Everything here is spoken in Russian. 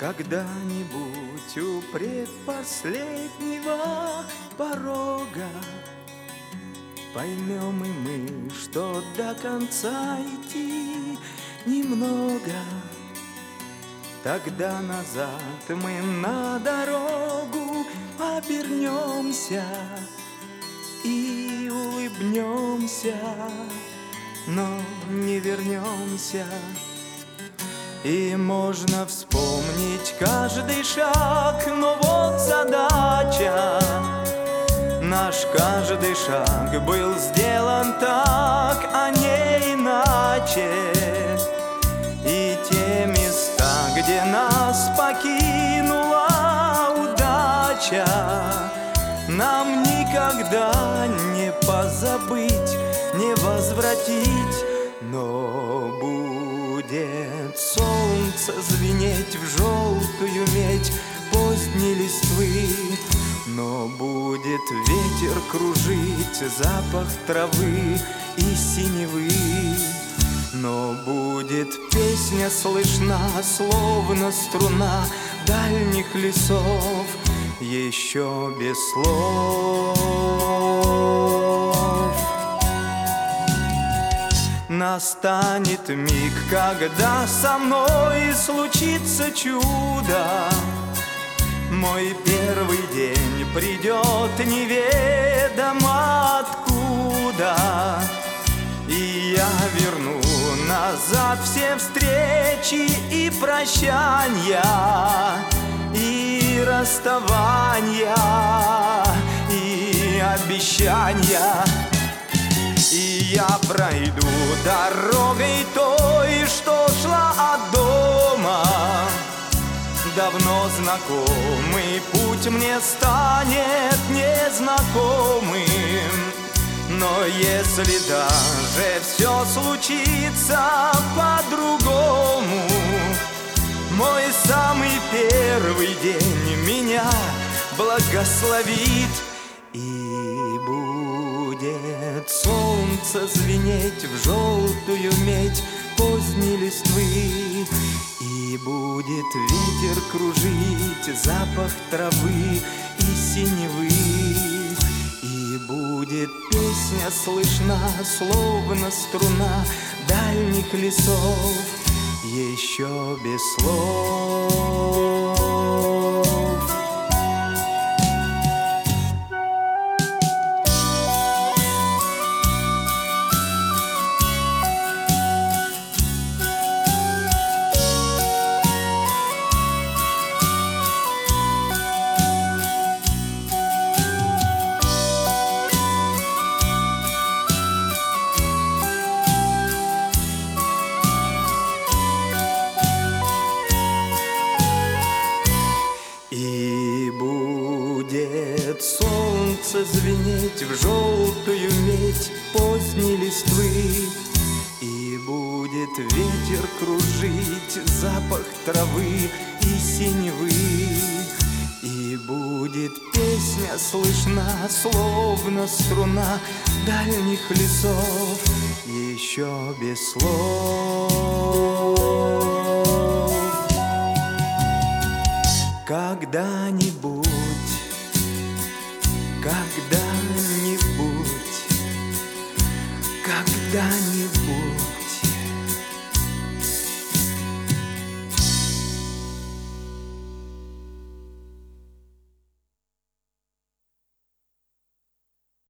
Когда-нибудь у предпоследнего порога поймем и мы, что до конца идти немного. Тогда назад мы на дорогу обернемся и улыбнемся, но не вернемся. И можно вспомнить каждый шаг, но вот задача. Наш каждый шаг был сделан так, а не иначе. И те места, где нас покинула удача, нам никогда не позабыть, не возвратить. Но будет солнце звенеть в желтую медь поздней листвы, но будет ветер кружить запах травы и синевы, но будет песня слышна, словно струна дальних лесов, еще без слов. Настанет миг, когда со мной случится чудо. Мой первый день придет неведомо откуда, и я верну назад все встречи и прощания, и расставания, и обещания. И я пройду дорогой той, что шла от дома. Давно знакомый путь мне станет незнакомым. Но если даже все случится по-другому, мой самый первый день меня благословит. И будет солнце звенеть в желтую медь поздней листвы, и будет ветер кружить запах травы и синевы, и будет песня слышна, словно струна дальних лесов, еще без слов. И будет солнце звенеть в желтую медь поздней листвы, и будет ветер кружить запах травы и синевы, и будет песня слышна, словно струна дальних лесов, еще без слов. Когда-нибудь, когда-нибудь, когда-нибудь